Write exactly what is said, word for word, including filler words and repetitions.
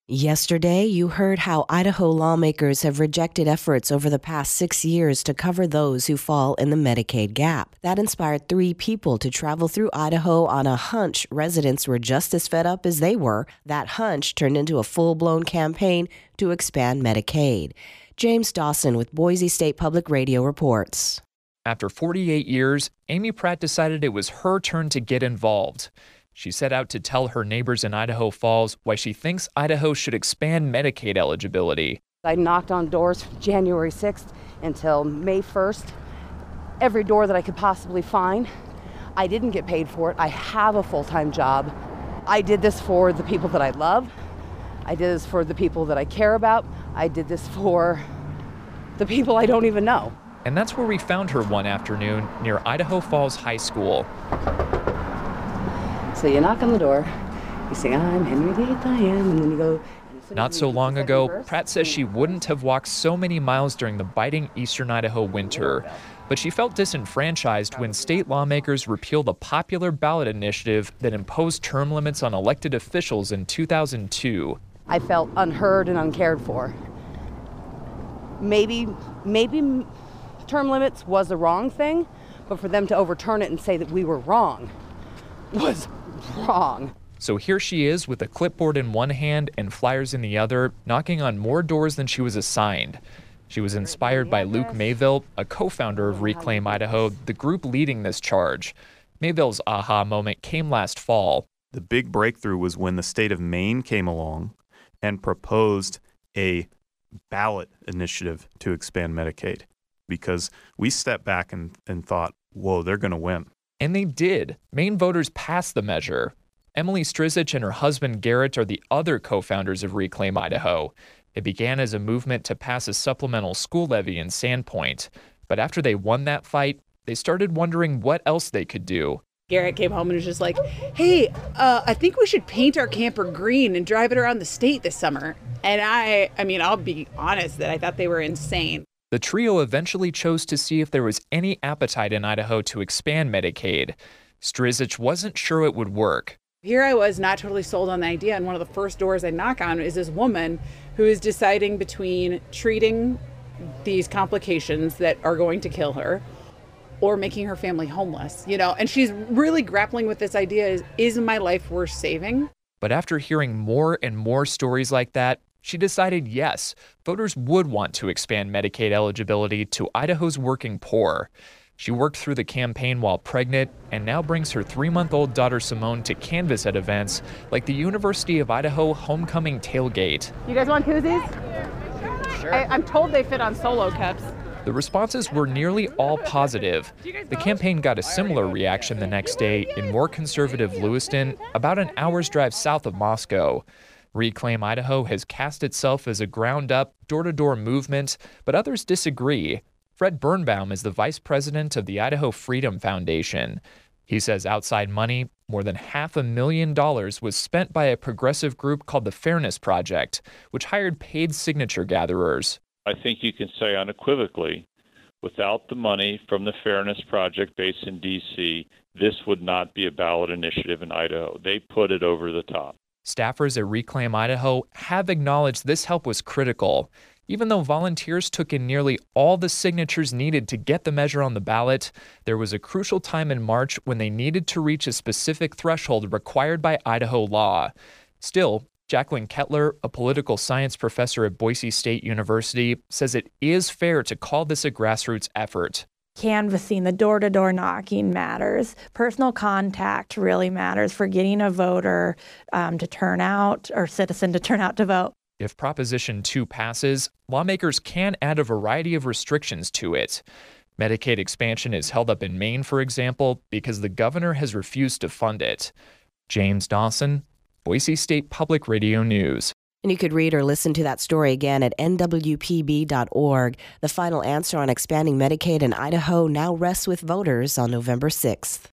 Yesterday, you heard how Idaho lawmakers have rejected efforts over the past six years to cover those who fall in the Medicaid gap. That inspired three people to travel through Idaho on a hunch residents were just as fed up as they were. That hunch turned into a full-blown campaign to expand Medicaid. James Dawson with Boise State Public Radio reports. After forty-eight years, Amy Pratt decided it was her turn to get involved. She set out to tell her neighbors in Idaho Falls why she thinks Idaho should expand Medicaid eligibility. I knocked on doors from January sixth until May first, every door that I could possibly find. I didn't get paid for it. I have a full-time job. I did this for the people that I love. I did this for the people that I care about. I did this for the people I don't even know. And that's where we found her one afternoon near Idaho Falls High School. So you knock on the door, you say, I'm Henry the eighth, I am, and then you go. Not so long ago, Pratt says she wouldn't have walked so many miles during the biting eastern Idaho winter. But she felt disenfranchised when state lawmakers repealed a popular ballot initiative that imposed term limits on elected officials in two thousand two. I felt unheard and uncared for. Maybe, maybe term limits was the wrong thing, but for them to overturn it and say that we were wrong was wrong. So here she is with a clipboard in one hand and flyers in the other, knocking on more doors than she was assigned. She was inspired by Luke Mayville, a co-founder of Reclaim Idaho, the group leading this charge. Mayville's aha moment came last fall. The big breakthrough was when the state of Maine came along and proposed a ballot initiative to expand Medicaid, because we stepped back and, and thought, whoa, they're going to win. And they did. Maine voters passed the measure. Emily Strizich and her husband Garrett are the other co-founders of Reclaim Idaho. It began as a movement to pass a supplemental school levy in Sandpoint. But after they won that fight, they started wondering what else they could do. Garrett came home and was just like, hey, uh, I think we should paint our camper green and drive it around the state this summer. And I, I mean, I'll be honest that I thought they were insane. The trio eventually chose to see if there was any appetite in Idaho to expand Medicaid. Strizich wasn't sure it would work. Here I was, not totally sold on the idea, and one of the first doors I knock on is this woman who is deciding between treating these complications that are going to kill her or making her family homeless, you know, and she's really grappling with this idea, is, is my life worth saving? But after hearing more and more stories like that, she decided yes, voters would want to expand Medicaid eligibility to Idaho's working poor. She worked through the campaign while pregnant and now brings her three-month-old daughter Simone to canvass at events like the University of Idaho Homecoming Tailgate. You guys want koozies? Sure. I, I'm told they fit on solo cups. The responses were nearly all positive. The campaign got a similar reaction the next day in more conservative Lewiston, about an hour's drive south of Moscow. Reclaim Idaho has cast itself as a ground-up, door-to-door movement, but others disagree. Fred Birnbaum is the vice president of the Idaho Freedom Foundation. He says outside money, more than half a million dollars, was spent by a progressive group called the Fairness Project, which hired paid signature gatherers. I think you can say unequivocally, without the money from the Fairness Project based in D C, this would not be a ballot initiative in Idaho. They put it over the top. Staffers at Reclaim Idaho have acknowledged this help was critical. Even though volunteers took in nearly all the signatures needed to get the measure on the ballot, there was a crucial time in March when they needed to reach a specific threshold required by Idaho law. Still, Jacqueline Kettler, a political science professor at Boise State University, says it is fair to call this a grassroots effort. Canvassing, the door-to-door knocking matters. Personal contact really matters for getting a voter um, to turn out, or citizen to turn out to vote. If Proposition two passes, lawmakers can add a variety of restrictions to it. Medicaid expansion is held up in Maine, for example, because the governor has refused to fund it. James Dawson, Boise State Public Radio News. And you could read or listen to that story again at N W P B dot org. The final answer on expanding Medicaid in Idaho now rests with voters on November sixth.